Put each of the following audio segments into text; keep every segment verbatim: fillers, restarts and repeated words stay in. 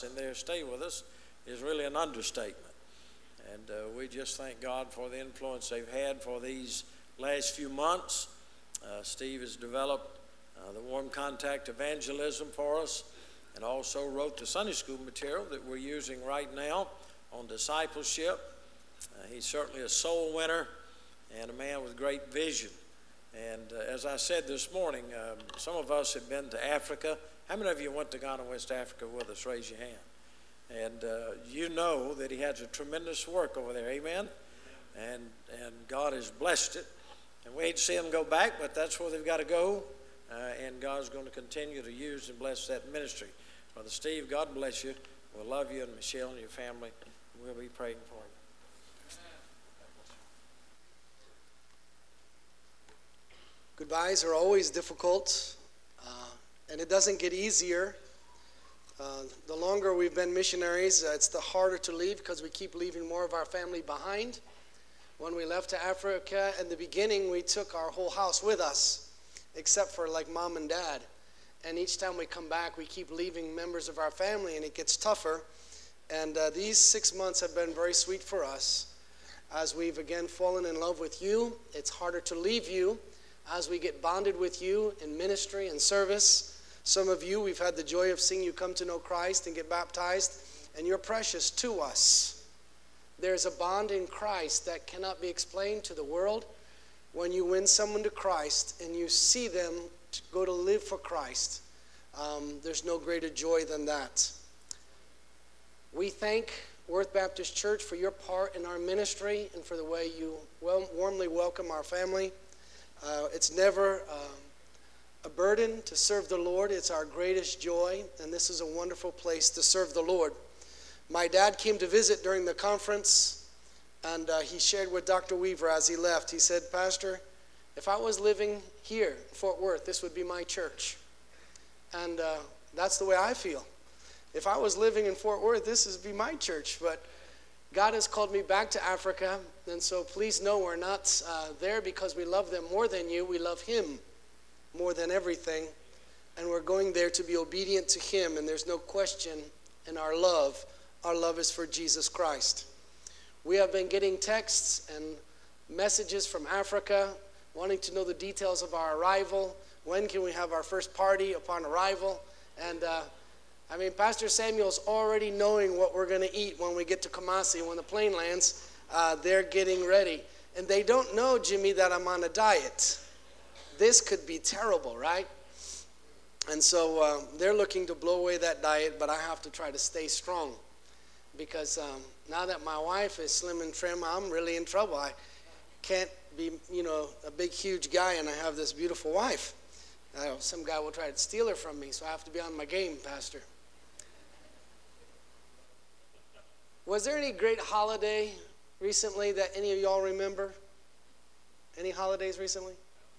and there stay with us is really an understatement. And uh, we just thank God for the influence they've had for these last few months. Uh, Steve has developed uh, the warm contact evangelism for us and also wrote the Sunday school material that we're using right now on discipleship. Uh, he's certainly a soul winner and a man with great vision. And uh, as I said this morning, um, some of us have been to Africa. How many of you went to Ghana, West Africa with us? Raise your hand. And uh, you know that he has a tremendous work over there, amen? And and God has blessed it. And we hate to see them go back, but that's where they've got to go. Uh, and God's going to continue to use and bless that ministry. Brother Steve, God bless you. We'll love you and Michelle and your family. We'll be praying for you. Goodbyes are always difficult, uh, and it doesn't get easier. Uh, the longer we've been missionaries, uh, it's the harder to leave because we keep leaving more of our family behind. When we left to Africa, in the beginning, we took our whole house with us, except for like mom and dad. And each time we come back, we keep leaving members of our family, and it gets tougher. And uh, these six months have been very sweet for us. As we've again fallen in love with you, it's harder to leave you as we get bonded with you in ministry and service. Some of you, we've had the joy of seeing you come to know Christ and get baptized, and you're precious to us. There's a bond in Christ that cannot be explained to the world. When you win someone to Christ and you see them to go to live for Christ, um, there's no greater joy than that. We thank Worth Baptist Church for your part in our ministry and for the way you well, warmly welcome our family. Uh, it's never um, a burden to serve the Lord. It's our greatest joy, and this is a wonderful place to serve the Lord. My dad came to visit during the conference, and uh, he shared with Doctor Weaver as he left. He said, Pastor, if I was living here in Fort Worth, this would be my church. And uh, that's the way I feel. If I was living in Fort Worth, this would be my church. But God has called me back to Africa, and so please know we're not uh, there because we love them more than you. We love Him more than everything, and we're going there to be obedient to Him, and there's no question in our love. Our love is for Jesus Christ. We have been getting texts and messages from Africa wanting to know the details of our arrival. When can we have our first party upon arrival? And uh, I mean, Pastor Samuel's already knowing what we're going to eat when we get to Kumasi. When the plane lands, uh, they're getting ready. And they don't know, Jimmy, that I'm on a diet. This could be terrible, right? And so uh, they're looking to blow away that diet, but I have to try to stay strong. Because um, now that my wife is slim and trim, I'm really in trouble. I can't be, you know, a big, huge guy, and I have this beautiful wife. Uh, some guy will try to steal her from me, so I have to be on my game, Pastor. Was there any great holiday recently that any of y'all remember? Any holidays recently?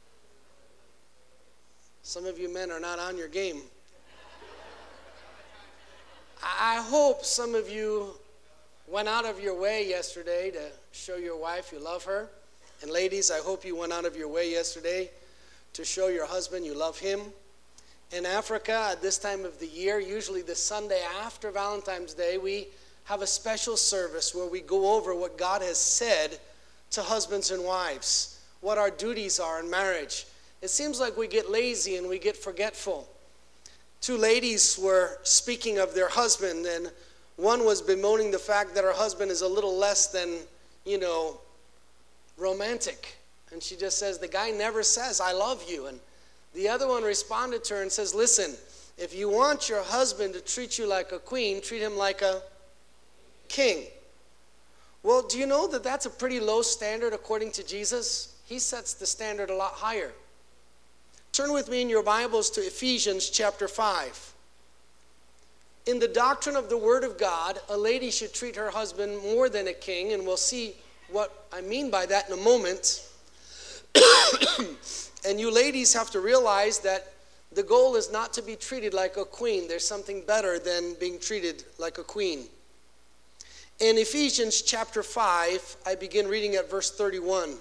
Some of you men are not on your game. I hope some of you went out of your way yesterday to show your wife you love her. And ladies, I hope you went out of your way yesterday to show your husband you love him. In Africa, at this time of the year, usually the Sunday after Valentine's Day, we have a special service where we go over what God has said to husbands and wives, what our duties are in marriage. It seems like we get lazy and we get forgetful. Two ladies were speaking of their husband, and one was bemoaning the fact that her husband is a little less than, you know, romantic. And she just says, the guy never says, I love you. And the other one responded to her and says, listen, if you want your husband to treat you like a queen, treat him like a king. Well, do you know that that's a pretty low standard according to Jesus? He sets the standard a lot higher. Turn with me in your Bibles to Ephesians chapter five. In the doctrine of the Word of God, a lady should treat her husband more than a king, and we'll see what I mean by that in a moment. And you ladies have to realize that the goal is not to be treated like a queen. There's something better than being treated like a queen. In Ephesians chapter five, I begin reading at verse thirty-one.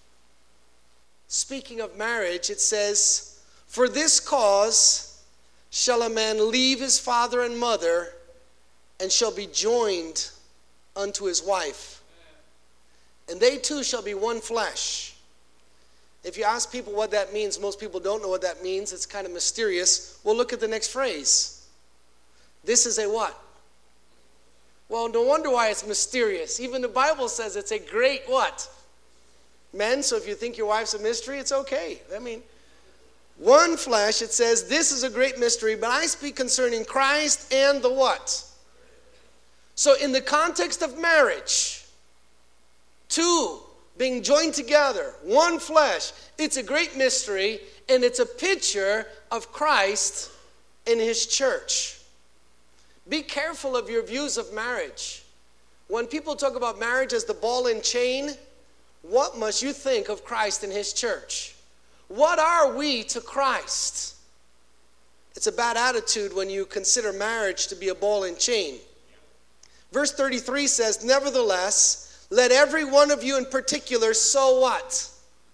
Speaking of marriage, it says, for this cause shall a man leave his father and mother, and shall be joined unto his wife. And they two shall be one flesh. If you ask people what that means, most people don't know what that means. It's kind of mysterious. Well, look at the next phrase. This is a what? Well, no wonder why it's mysterious. Even the Bible says it's a great what? Men, so if you think your wife's a mystery, it's okay. I mean, one flesh, it says, this is a great mystery, but I speak concerning Christ and the what? So in the context of marriage, two being joined together, one flesh, it's a great mystery, and it's a picture of Christ in his church. Be careful of your views of marriage. When people talk about marriage as the ball and chain, what must you think of Christ and his church? What are we to Christ? It's a bad attitude when you consider marriage to be a ball and chain. Verse thirty-three says, nevertheless, let every one of you in particular so what?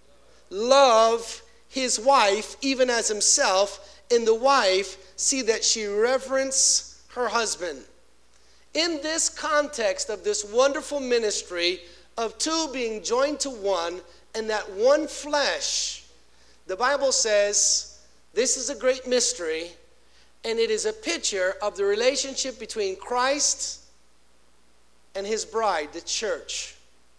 Love his wife even as himself, and the wife see that she reverence her husband. In this context of this wonderful ministry of two being joined to one and that one flesh, the Bible says this is a great mystery, and it is a picture of the relationship between Christ and his bride, the church.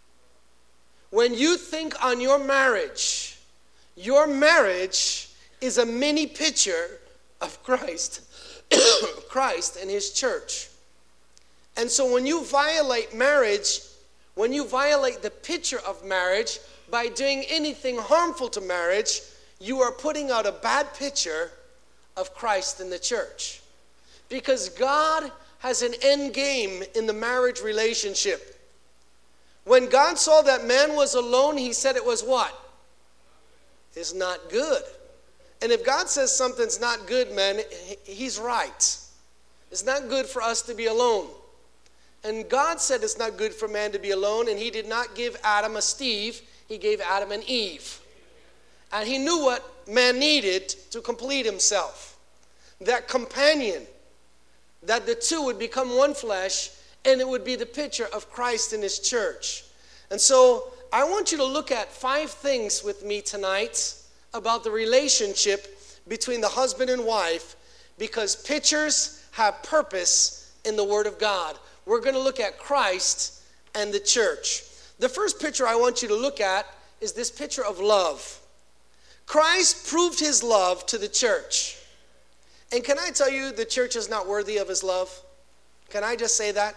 When you think on your marriage, your marriage is a mini picture of Christ, Christ and his church. And so when you violate marriage, when you violate the picture of marriage by doing anything harmful to marriage, you are putting out a bad picture of Christ and the church. Because God has an end game in the marriage relationship. When God saw that man was alone, he said it was what? It's not good. And if God says something's not good, man, he's right. It's not good for us to be alone. And God said it's not good for man to be alone, and he did not give Adam a Steve, he gave Adam an Eve. And he knew what man needed to complete himself. That companion, that the two would become one flesh, and it would be the picture of Christ in his church. And so I want you to look at five things with me tonight about the relationship between the husband and wife, because pictures have purpose in the Word of God. We're going to look at Christ and the church. The first picture I want you to look at is this picture of love. Christ proved his love to the church. And can I tell you, the church is not worthy of his love? Can I just say that?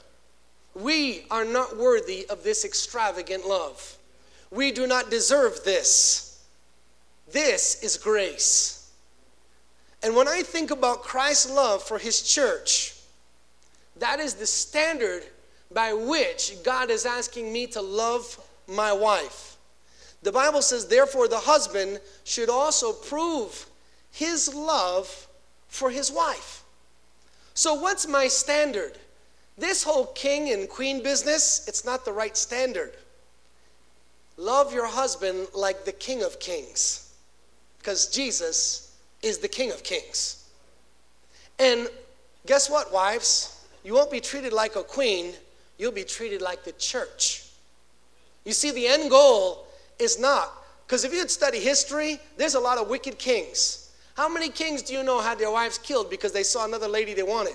We are not worthy of this extravagant love. We do not deserve this. This is grace. And when I think about Christ's love for his church, that is the standard by which God is asking me to love my wife. The Bible says, therefore, the husband should also prove his love for his wife. So what's my standard? This whole king and queen business, it's not the right standard. Love your husband like the King of Kings, because Jesus is the King of Kings. And guess what, wives? You won't be treated like a queen, you'll be treated like the church. You see, the end goal is not, because if you'd study history, there's a lot of wicked kings. How many kings do you know had their wives killed because they saw another lady they wanted?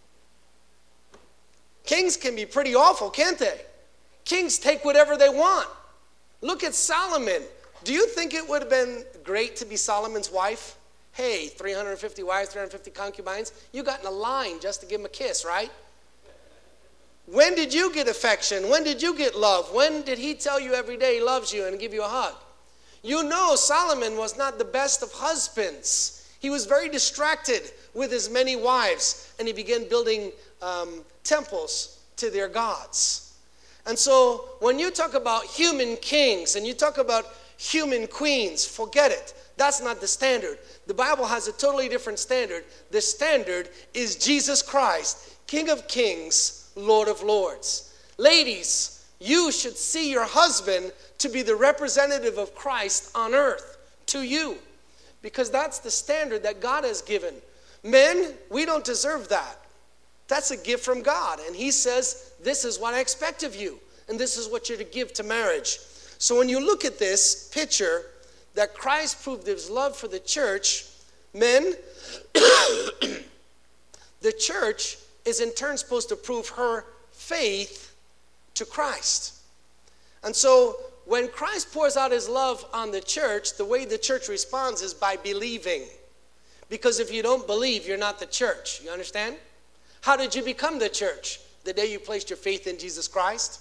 Kings can be pretty awful, can't they? Kings take whatever they want. Look at Solomon. Do you think it would have been great to be Solomon's wife? Hey, three hundred fifty wives, three hundred fifty concubines. You got in a line just to give him a kiss, right? When did you get affection? When did you get love? When did he tell you every day he loves you and give you a hug? You know Solomon was not the best of husbands. He was very distracted with his many wives, and he began building um, temples to their gods. And so when you talk about human kings and you talk about human queens, forget it. That's not the standard. The Bible has a totally different standard. The standard is Jesus Christ, King of Kings, Lord of Lords. Ladies, you should see your husband to be the representative of Christ on earth to you, because that's the standard that God has given. Men, we don't deserve that. That's a gift from God. And he says, this is what I expect of you. And this is what you're to give to marriage. So when you look at this picture that Christ proved his love for the church, men, the church is in turn supposed to prove her faith to Christ. And so when Christ pours out his love on the church, the way the church responds is by believing. Because if you don't believe, you're not the church. You understand? How did you become the church? The day you placed your faith in Jesus Christ.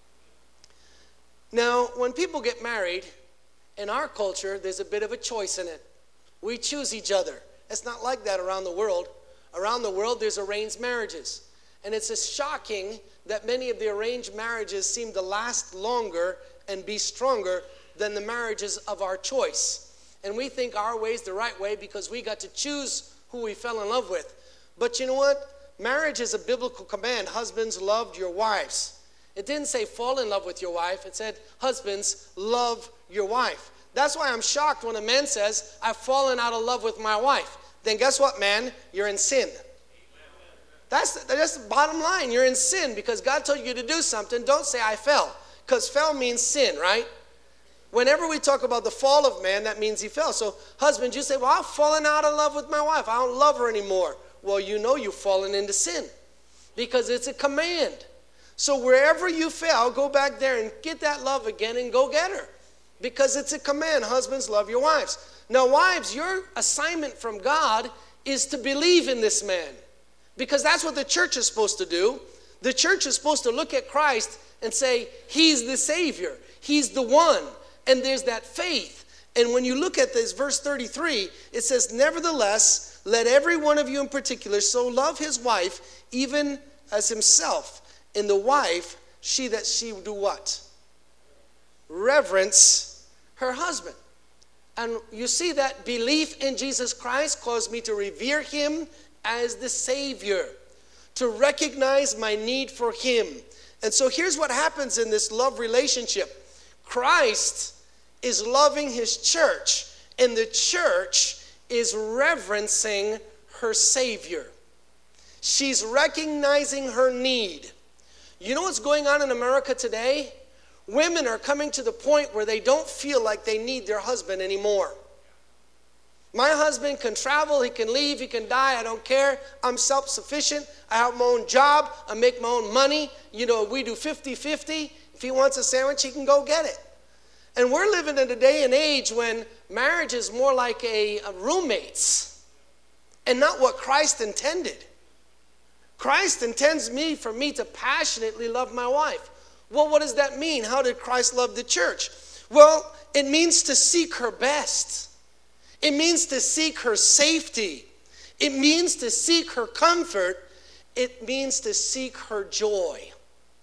Now, when people get married, in our culture, there's a bit of a choice in it. We choose each other. It's not like that around the world. Around the world, there's arranged marriages. And it's just shocking that many of the arranged marriages seem to last longer and be stronger than the marriages of our choice. And we think our way is the right way because we got to choose who we fell in love with. But you know what? Marriage is a biblical command. Husbands, loved your wives. It didn't say fall in love with your wife. It said, husbands, love your wife. That's why I'm shocked when a man says, I've fallen out of love with my wife. Then guess what, man? You're in sin. That's, that's the bottom line. You're in sin because God told you to do something. Don't say I fell, because fell means sin, right? Whenever we talk about the fall of man, that means he fell. So husbands, you say, well, I've fallen out of love with my wife. I don't love her anymore. Well, you know you've fallen into sin because it's a command. So wherever you fell, go back there and get that love again and go get her because it's a command. Husbands, love your wives. Now, wives, your assignment from God is to believe in this man because that's what the church is supposed to do. The church is supposed to look at Christ and say, he's the Savior. He's the one. And there's that faith. And when you look at this, verse thirty-three, it says, nevertheless, let every one of you in particular so love his wife, even as himself. And the wife, she that she do what? Reverence her husband. And you see that belief in Jesus Christ caused me to revere him as the Savior, to recognize my need for him. And so here's what happens in this love relationship. Christ is loving his church, and the church is reverencing her Savior. She's recognizing her need. You know what's going on in America today? Women are coming to the point where they don't feel like they need their husband anymore. My husband can travel, he can leave, he can die, I don't care. I'm self-sufficient, I have my own job, I make my own money. You know, we do fifty-fifty. If he wants a sandwich, he can go get it. And we're living in a day and age when marriage is more like a, a roommates and not what Christ intended. Christ intends me for me to passionately love my wife. Well, what does that mean? How did Christ love the church? Well, it means to seek her best. It means to seek her safety. It means to seek her comfort. It means to seek her joy.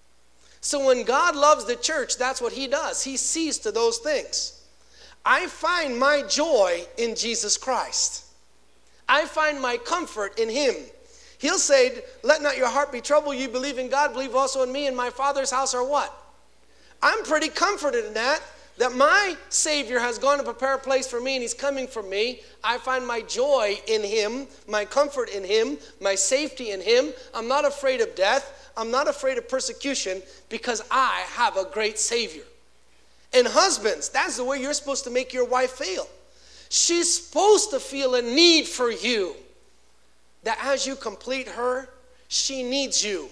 So when God loves the church, that's what he does. He sees to those things. I find my joy in Jesus Christ. I find my comfort in him. He'll say, let not your heart be troubled. You believe in God, believe also in me. In my Father's house are what? I'm pretty comforted in that, that my Savior has gone to prepare a place for me and he's coming for me. I find my joy in him, my comfort in him, my safety in him. I'm not afraid of death. I'm not afraid of persecution because I have a great Savior. And husbands, that's the way you're supposed to make your wife feel. She's supposed to feel a need for you. That as you complete her, she needs you.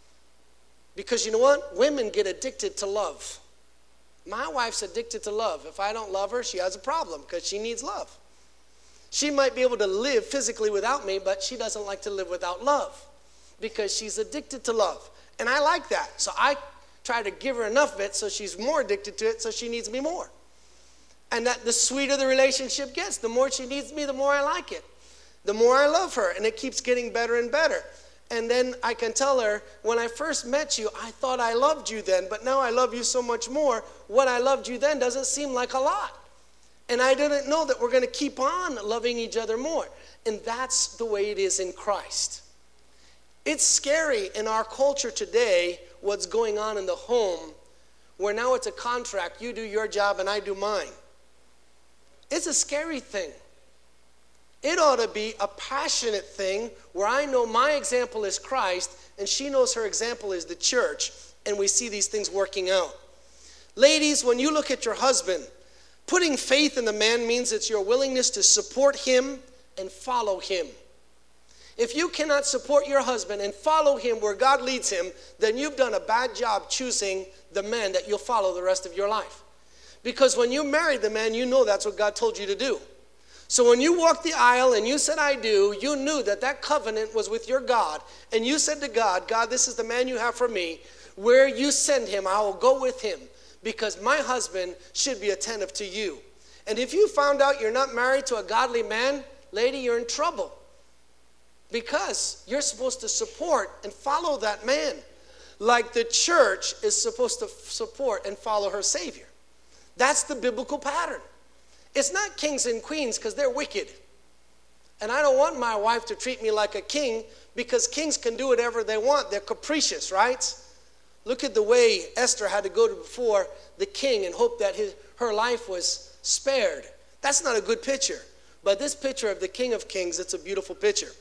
Because you know what? Women get addicted to love. My wife's addicted to love. If I don't love her, she has a problem because she needs love. She might be able to live physically without me, but she doesn't like to live without love because she's addicted to love. And I like that. So I try to give her enough of it so she's more addicted to it so she needs me more. And that the sweeter the relationship gets, the more she needs me, the more I like it. The more I love her, and it keeps getting better and better. And then I can tell her, when I first met you, I thought I loved you then, but now I love you so much more. What I loved you then doesn't seem like a lot. And I didn't know that we're going to keep on loving each other more. And that's the way it is in Christ. It's scary in our culture today what's going on in the home, where now it's a contract. You do your job and I do mine. It's a scary thing. It ought to be a passionate thing where I know my example is Christ and she knows her example is the church, and we see these things working out. Ladies, when you look at your husband, putting faith in the man means it's your willingness to support him and follow him. If you cannot support your husband and follow him where God leads him, then you've done a bad job choosing the man that you'll follow the rest of your life. Because when you married the man, you know that's what God told you to do. So when you walked the aisle and you said, I do, you knew that that covenant was with your God. And you said to God, God, this is the man you have for me. Where you send him, I will go with him. Because my husband should be attentive to you. And if you found out you're not married to a godly man, lady, you're in trouble. Because you're supposed to support and follow that man. Like the church is supposed to support and follow her Savior. That's the biblical pattern. It's not kings and queens because they're wicked. And I don't want my wife to treat me like a king because kings can do whatever they want. They're capricious, right? Look at the way Esther had to go to before the king and hope that his, her life was spared. That's not a good picture. But this picture of the King of Kings, it's a beautiful picture.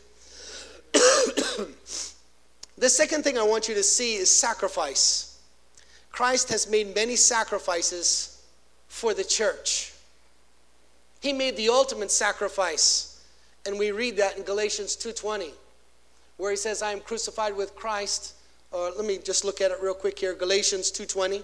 The second thing I want you to see is sacrifice. Christ has made many sacrifices for the church. He made the ultimate sacrifice. And we read that in Galatians two twenty, where he says, I am crucified with Christ. Or let me just look at it real quick here. Galatians two twenty.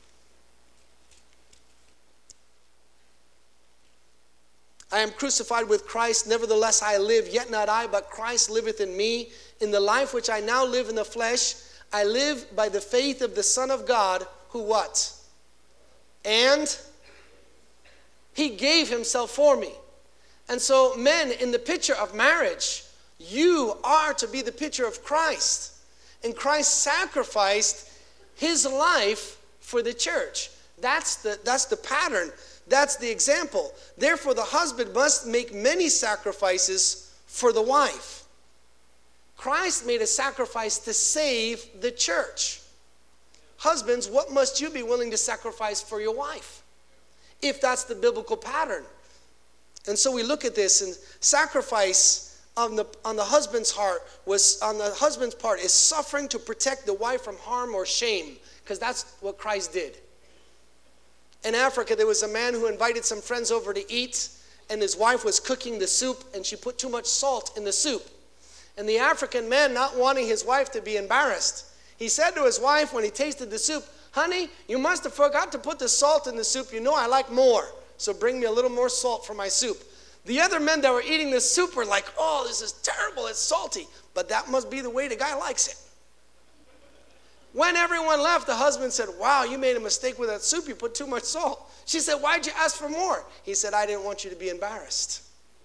I am crucified with Christ, nevertheless I live, yet not I, but Christ liveth in me. In the life which I now live in the flesh, I live by the faith of the Son of God, who what? And he gave himself for me. And so men, in the picture of marriage, you are to be the picture of Christ. And Christ sacrificed his life for the church. That's the, that's the pattern. That's the example. Therefore, the husband must make many sacrifices for the wife. Christ made a sacrifice to save the church. Husbands, what must you be willing to sacrifice for your wife? If that's the biblical pattern. And so we look at this, and sacrifice on the, on the husband's heart was, on the husband's part, is suffering to protect the wife from harm or shame, because that's what Christ did. In Africa, there was a man who invited some friends over to eat, and his wife was cooking the soup, and she put too much salt in the soup. And the African man, not wanting his wife to be embarrassed, he said to his wife when he tasted the soup, honey, you must have forgot to put the salt in the soup. You know I like more, so bring me a little more salt for my soup. The other men that were eating the soup were like, oh, this is terrible, it's salty. But that must be the way the guy likes it. When everyone left, the husband said, wow, you made a mistake with that soup. You put too much salt. She said, why'd you ask for more? He said, I didn't want you to be embarrassed.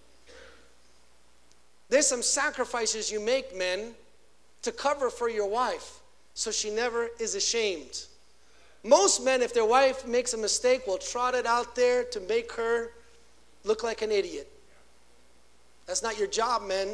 There's some sacrifices you make, men, to cover for your wife so she never is ashamed. Most men, if their wife makes a mistake, will trot it out there to make her look like an idiot. That's not your job, men.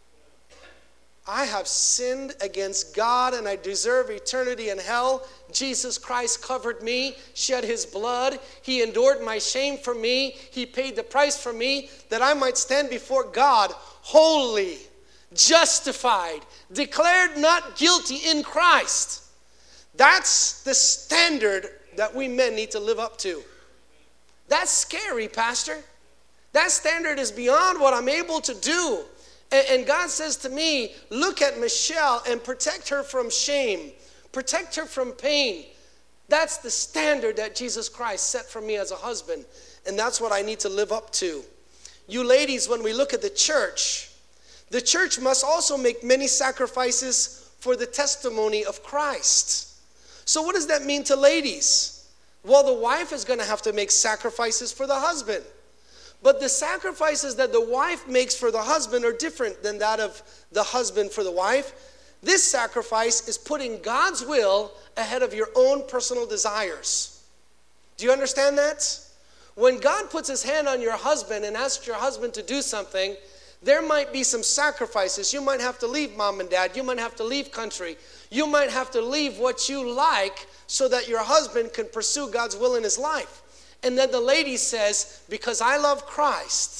I have sinned against God and I deserve eternity in hell. Jesus Christ covered me, shed his blood. He endured my shame for me. He paid the price for me that I might stand before God holy, justified, declared not guilty in Christ. That's the standard that we men need to live up to. That's scary, Pastor. That standard is beyond what I'm able to do. And God says to me, look at Michelle and protect her from shame. Protect her from pain. That's the standard that Jesus Christ set for me as a husband. And that's what I need to live up to. You ladies, when we look at the church, the church must also make many sacrifices for the testimony of Christ. So what does that mean to ladies? Well, the wife is going to have to make sacrifices for the husband. But the sacrifices that the wife makes for the husband are different than that of the husband for the wife. This sacrifice is putting God's will ahead of your own personal desires. Do you understand that? When God puts his hand on your husband and asks your husband to do something, there might be some sacrifices. You might have to leave mom and dad. You might have to leave country. You might have to leave what you like so that your husband can pursue God's will in his life. And then the lady says, because I love Christ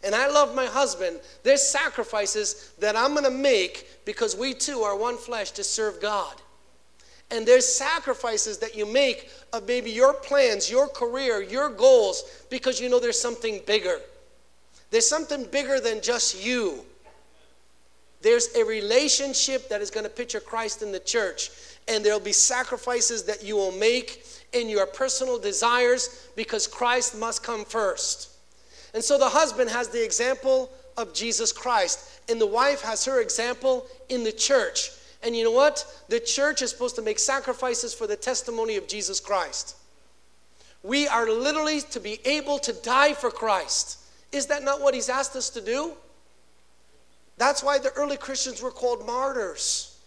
and I love my husband, there's sacrifices that I'm going to make because we two are one flesh to serve God. And there's sacrifices that you make of maybe your plans, your career, your goals, because you know there's something bigger. There's something bigger than just you. There's a relationship that is going to picture Christ in the church. And there'll be sacrifices that you will make in your personal desires because Christ must come first. And so the husband has the example of Jesus Christ. And the wife has her example in the church. And you know what? The church is supposed to make sacrifices for the testimony of Jesus Christ. We are literally to be able to die for Christ. Is that not what he's asked us to do? That's why the early Christians were called martyrs.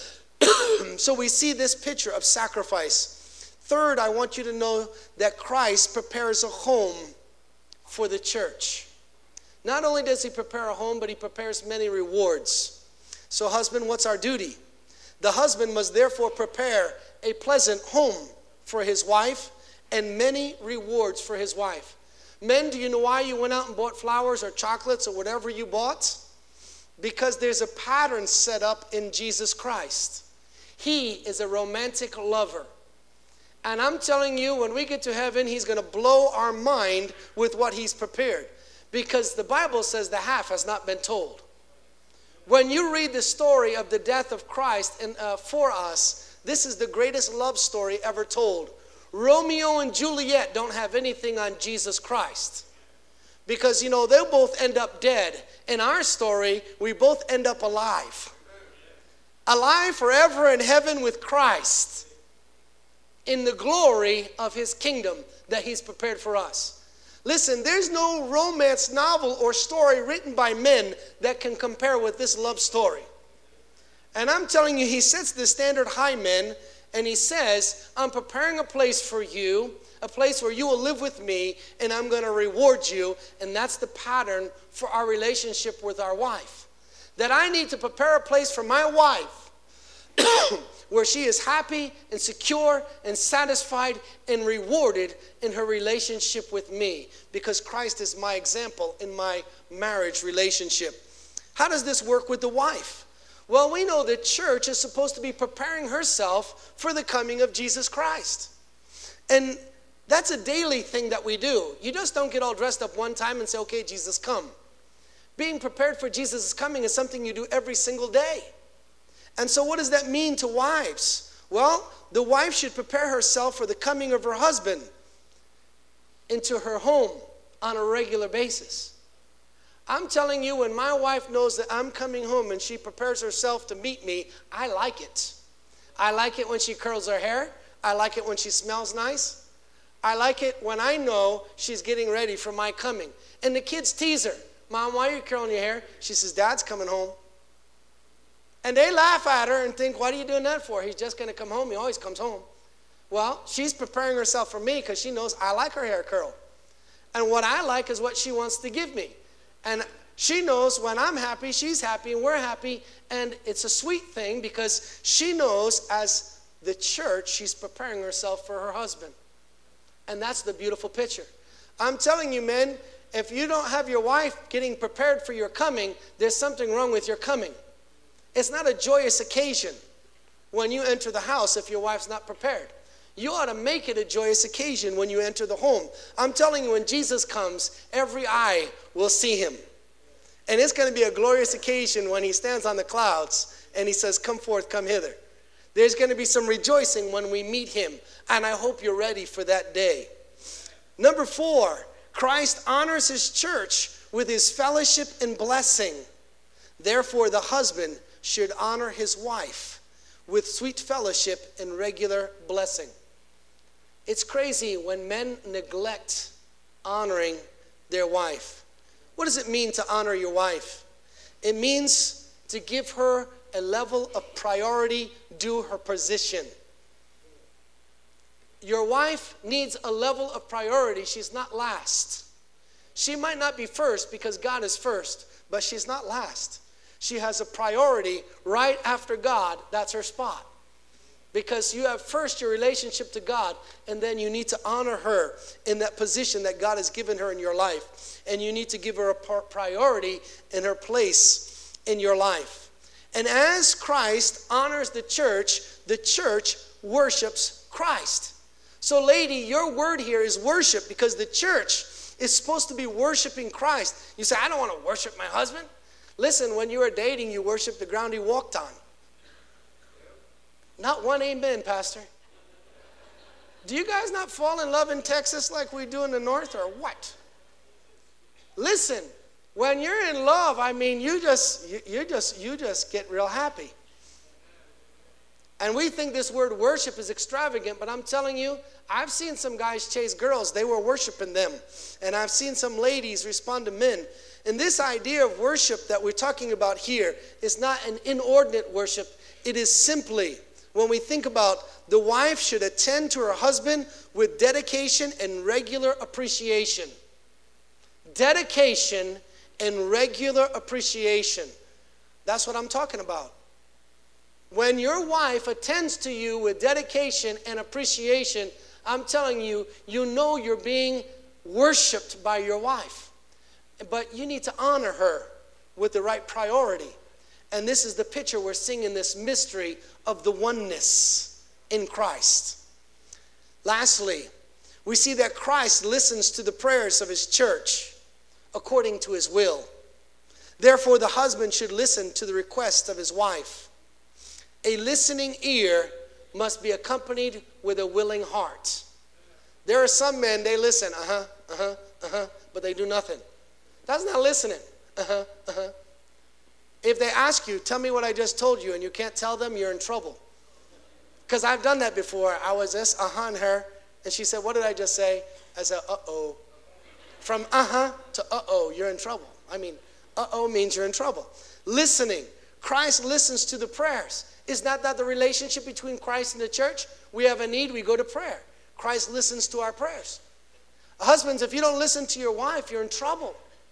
So we see this picture of sacrifice. Third, I want you to know that Christ prepares a home for the church. Not only does he prepare a home, but he prepares many rewards. So husband, what's our duty? The husband must therefore prepare a pleasant home for his wife and many rewards for his wife. Men, do you know why you went out and bought flowers or chocolates or whatever you bought? Because there's a pattern set up in Jesus Christ. He is a romantic lover. And I'm telling you, when we get to heaven, he's going to blow our mind with what he's prepared. Because the Bible says the half has not been told. When you read the story of the death of Christ and, uh, for us, this is the greatest love story ever told. Romeo and Juliet don't have anything on Jesus Christ. Because, you know, they'll both end up dead. In our story, we both end up alive. Alive forever in heaven with Christ. In the glory of his kingdom that he's prepared for us. Listen, there's no romance novel or story written by men that can compare with this love story. And I'm telling you, he sets the standard high, men, and he says, I'm preparing a place for you, a place where you will live with me, and I'm going to reward you. And that's the pattern for our relationship with our wife. That I need to prepare a place for my wife where she is happy and secure and satisfied and rewarded in her relationship with me, because Christ is my example in my marriage relationship. How does this work with the wife? Well, we know the church is supposed to be preparing herself for the coming of Jesus Christ. And that's a daily thing that we do. You just don't get all dressed up one time and say, okay, Jesus, come. Being prepared for Jesus' coming is something you do every single day. And so what does that mean to wives? Well, the wife should prepare herself for the coming of her husband into her home on a regular basis. I'm telling you, when my wife knows that I'm coming home and she prepares herself to meet me, I like it. I like it when she curls her hair. I like it when she smells nice. I like it when I know she's getting ready for my coming. And the kids tease her. Mom, why are you curling your hair? She says, Dad's coming home. And they laugh at her and think, what are you doing that for? He's just going to come home. He always comes home. Well, she's preparing herself for me because she knows I like her hair curl. And what I like is what she wants to give me. And she knows when I'm happy, she's happy, and we're happy. And it's a sweet thing because she knows as the church, she's preparing herself for her husband. And that's the beautiful picture. I'm telling you, men, if you don't have your wife getting prepared for your coming, there's something wrong with your coming. It's not a joyous occasion when you enter the house if your wife's not prepared. You ought to make it a joyous occasion when you enter the home. I'm telling you, when Jesus comes, every eye will see him. And it's going to be a glorious occasion when he stands on the clouds and he says, come forth, come hither. There's going to be some rejoicing when we meet him. And I hope you're ready for that day. Number four, Christ honors his church with his fellowship and blessing. Therefore, the husband should honor his wife with sweet fellowship and regular blessing. It's crazy when men neglect honoring their wife. What does it mean to honor your wife? It means to give her a level of priority due her position. Your wife needs a level of priority. She's not last. She might not be first because God is first, but she's not last. She has a priority right after God. That's her spot. Because you have first your relationship to God, and then you need to honor her in that position that God has given her in your life. And you need to give her a priority in her place in your life. And as Christ honors the church, the church worships Christ. So lady, your word here is worship, because the church is supposed to be worshiping Christ. You say, I don't want to worship my husband. Listen, when you were dating, you worshiped the ground he walked on. Not one amen, Pastor. Do you guys not fall in love in Texas like we do in the north, or what? Listen, when you're in love, I mean, you just you, you just you just get real happy. And we think this word worship is extravagant, but I'm telling you, I've seen some guys chase girls. They were worshiping them. And I've seen some ladies respond to men. And this idea of worship that we're talking about here is not an inordinate worship. It is simply, when we think about, the wife should attend to her husband with dedication and regular appreciation. Dedication and regular appreciation. That's what I'm talking about. When your wife attends to you with dedication and appreciation, I'm telling you, you know you're being worshiped by your wife. But you need to honor her with the right priority. And this is the picture we're seeing in this mystery of the oneness in Christ. Lastly, we see that Christ listens to the prayers of his church according to his will. Therefore, the husband should listen to the request of his wife. A listening ear must be accompanied with a willing heart. There are some men, they listen, uh-huh, uh-huh, uh-huh, but they do nothing. That's not listening. Uh-huh, uh-huh. If they ask you, tell me what I just told you, and you can't tell them, you're in trouble. Because I've done that before. I was just uh-huh her, and she said, what did I just say? I said, uh-oh. From uh-huh to uh-oh, you're in trouble. I mean, uh-oh means you're in trouble. Listening. Christ listens to the prayers. Is not that the relationship between Christ and the church? We have a need, we go to prayer. Christ listens to our prayers. Husbands, if you don't listen to your wife, you're in trouble.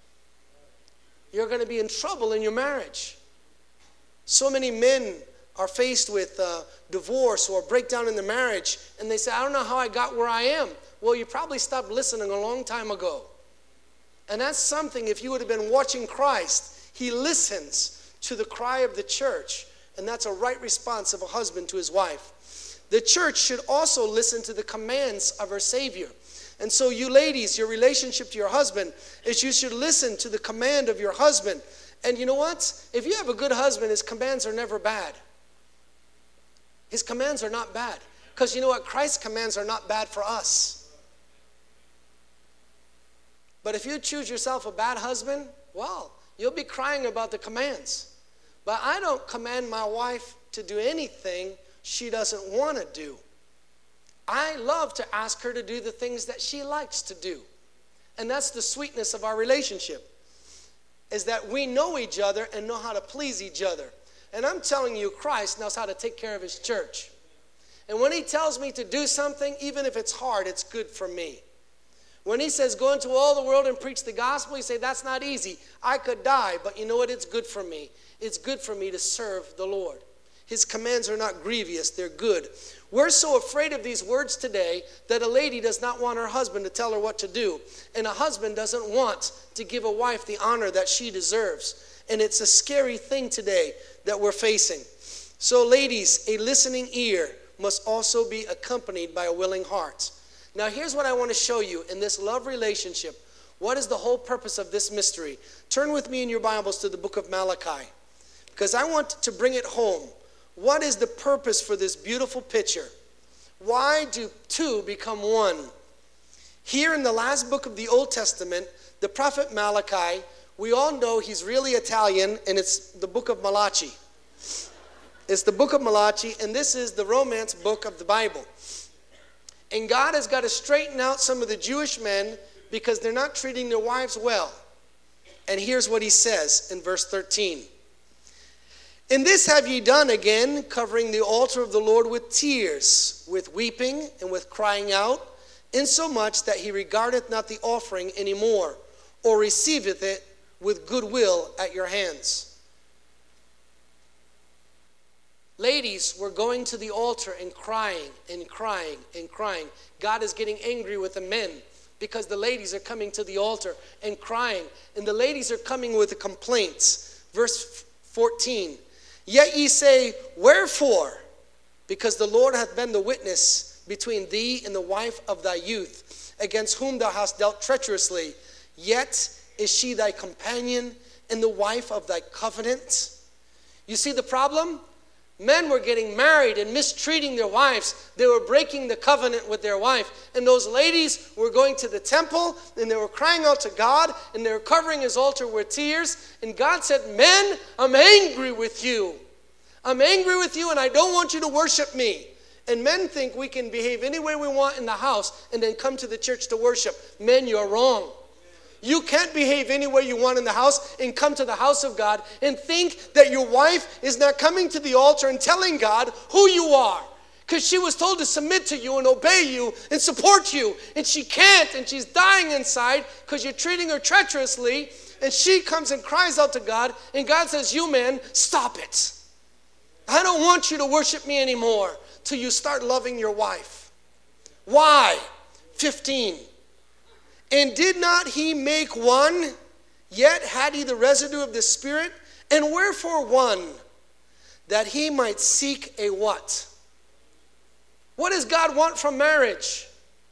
You're going to be in trouble in your marriage. So many men are faced with uh, divorce or breakdown in the marriage, and they say, I don't know how I got where I am. Well, you probably stopped listening a long time ago. And that's something, if you would have been watching Christ, he listens to the cry of the church. And that's a right response of a husband to his wife. The church should also listen to the commands of her Savior. And so you ladies, your relationship to your husband is you should listen to the command of your husband. And you know what? If you have a good husband, his commands are never bad. His commands are not bad. Because you know what? Christ's commands are not bad for us. But if you choose yourself a bad husband, well, you'll be crying about the commands. But I don't command my wife to do anything she doesn't want to do. I love to ask her to do the things that she likes to do. And that's the sweetness of our relationship, is that we know each other and know how to please each other. And I'm telling you, Christ knows how to take care of his church. And when he tells me to do something, even if it's hard, it's good for me. When he says, go into all the world and preach the gospel, you say, that's not easy. I could die, but you know what? It's good for me. It's good for me to serve the Lord. His commands are not grievous, they're good. We're so afraid of these words today that a lady does not want her husband to tell her what to do. And a husband doesn't want to give a wife the honor that she deserves. And it's a scary thing today that we're facing. So ladies, a listening ear must also be accompanied by a willing heart. Now here's what I want to show you in this love relationship. What is the whole purpose of this mystery? Turn with me in your Bibles to the book of Malachi, because I want to bring it home. What is the purpose for this beautiful picture? Why do two become one? Here in the last book of the Old Testament, the prophet Malachi, we all know he's really Italian, and it's the book of Malachi. It's the book of Malachi, and this is the romance book of the Bible. And God has got to straighten out some of the Jewish men because they're not treating their wives well. And here's what he says in verse thirteen. In this have ye done again, covering the altar of the Lord with tears, with weeping, and with crying out, insomuch that he regardeth not the offering any more, or receiveth it with goodwill at your hands. ladies were going to the altar and crying and crying and crying. God is getting angry with the men because the ladies are coming to the altar and crying. And the ladies are coming with complaints. Verse fourteen. Yet ye say, wherefore? Because the Lord hath been the witness between thee and the wife of thy youth, against whom thou hast dealt treacherously. Yet is she thy companion and the wife of thy covenant. You see the problem? Men were getting married and mistreating their wives. They were breaking the covenant with their wife. And those ladies were going to the temple and they were crying out to God and they were covering his altar with tears. And God said, men, I'm angry with you. I'm angry with you and I don't want you to worship me. And men think we can behave any way we want in the house and then come to the church to worship. Men, you're wrong. You can't behave any way you want in the house and come to the house of God and think that your wife is not coming to the altar and telling God who you are. Because she was told to submit to you and obey you and support you. And she can't, and she's dying inside because you're treating her treacherously. And she comes and cries out to God. And God says, you men, stop it. I don't want you to worship me anymore till you start loving your wife. Why? fifteen. And did not he make one? Yet had he the residue of the Spirit. And wherefore one? That he might seek a what? What does God want from marriage?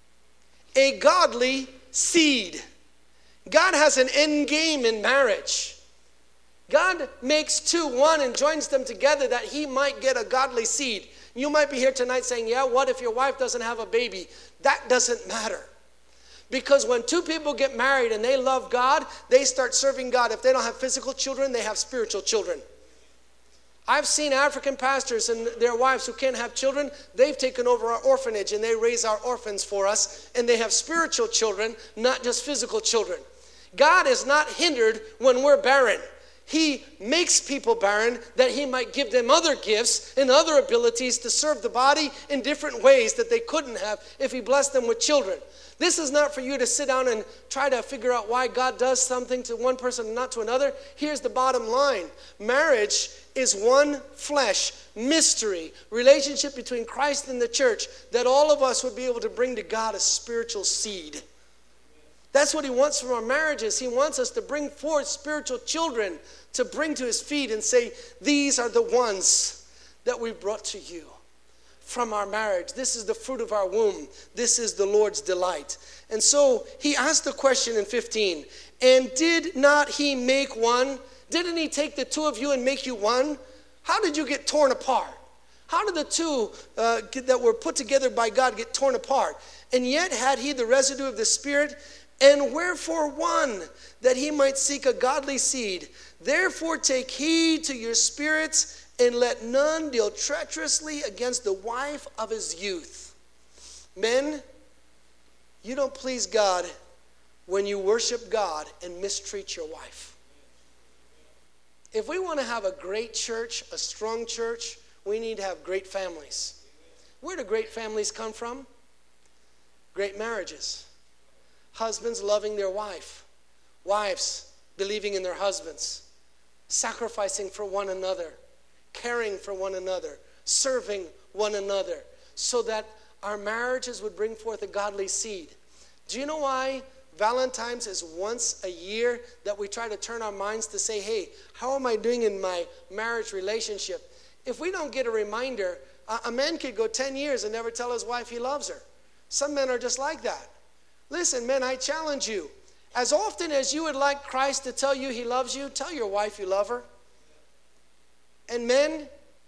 A godly seed. God has an end game in marriage. God makes two one and joins them together that he might get a godly seed. You might be here tonight saying, yeah, what if your wife doesn't have a baby? That doesn't matter. Because when two people get married and they love God, they start serving God. If they don't have physical children, they have spiritual children. I've seen African pastors and their wives who can't have children. They've taken over our orphanage and they raise our orphans for us. And they have spiritual children, not just physical children. God is not hindered when we're barren. He makes people barren that he might give them other gifts and other abilities to serve the body in different ways that they couldn't have if he blessed them with children. This is not for you to sit down and try to figure out why God does something to one person and not to another. Here's the bottom line. Marriage is one flesh, mystery, relationship between Christ and the church that all of us would be able to bring to God a spiritual seed. That's what he wants from our marriages. He wants us to bring forth spiritual children to bring to his feet and say, these are the ones that we brought to you from our marriage. This is the fruit of our womb. This is the Lord's delight. And so he asked the question in fifteen, and did not he make one? Didn't he take the two of you and make you one? How did you get torn apart? How did the two uh, get, that were put together by God get torn apart? And yet had he the residue of the Spirit. And wherefore one? That he might seek a godly seed. Therefore take heed to your spirits, and let none deal treacherously against the wife of his youth. Men, you don't please God when you worship God and mistreat your wife. If we want to have a great church, a strong church, we need to have great families. Where do great families come from? Great marriages. Husbands loving their wife. Wives believing in their husbands. Sacrificing for one another. Caring for one another. Serving one another. So that our marriages would bring forth a godly seed. Do you know why Valentine's is once a year that we try to turn our minds to say, hey, how am I doing in my marriage relationship? If we don't get a reminder, a man could go ten years and never tell his wife he loves her. Some men are just like that. Listen, men, I challenge you. As often as you would like Christ to tell you he loves you, tell your wife you love her. And men,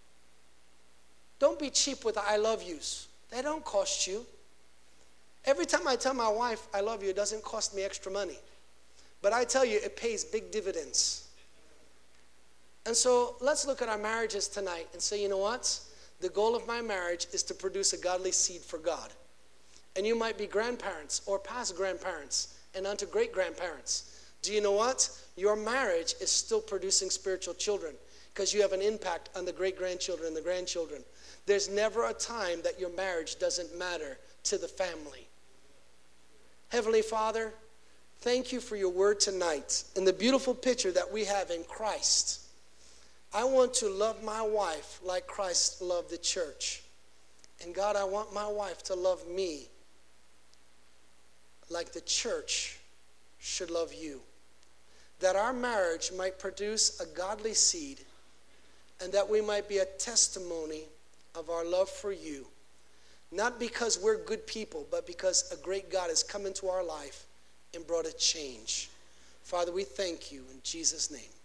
don't be cheap with the I love yous. They don't cost you. Every time I tell my wife I love you, it doesn't cost me extra money. But I tell you, it pays big dividends. And so let's look at our marriages tonight and say, you know what? The goal of my marriage is to produce a godly seed for God. And you might be grandparents or past grandparents and unto great-grandparents. Do you know what? Your marriage is still producing spiritual children because you have an impact on the great-grandchildren and the grandchildren. There's never a time that your marriage doesn't matter to the family. Heavenly Father, thank you for your word tonight and the beautiful picture that we have in Christ. I want to love my wife like Christ loved the church. And God, I want my wife to love me like the church should love you. That our marriage might produce a godly seed, and that we might be a testimony of our love for you. Not because we're good people, but because a great God has come into our life and brought a change. Father, we thank you in Jesus' name.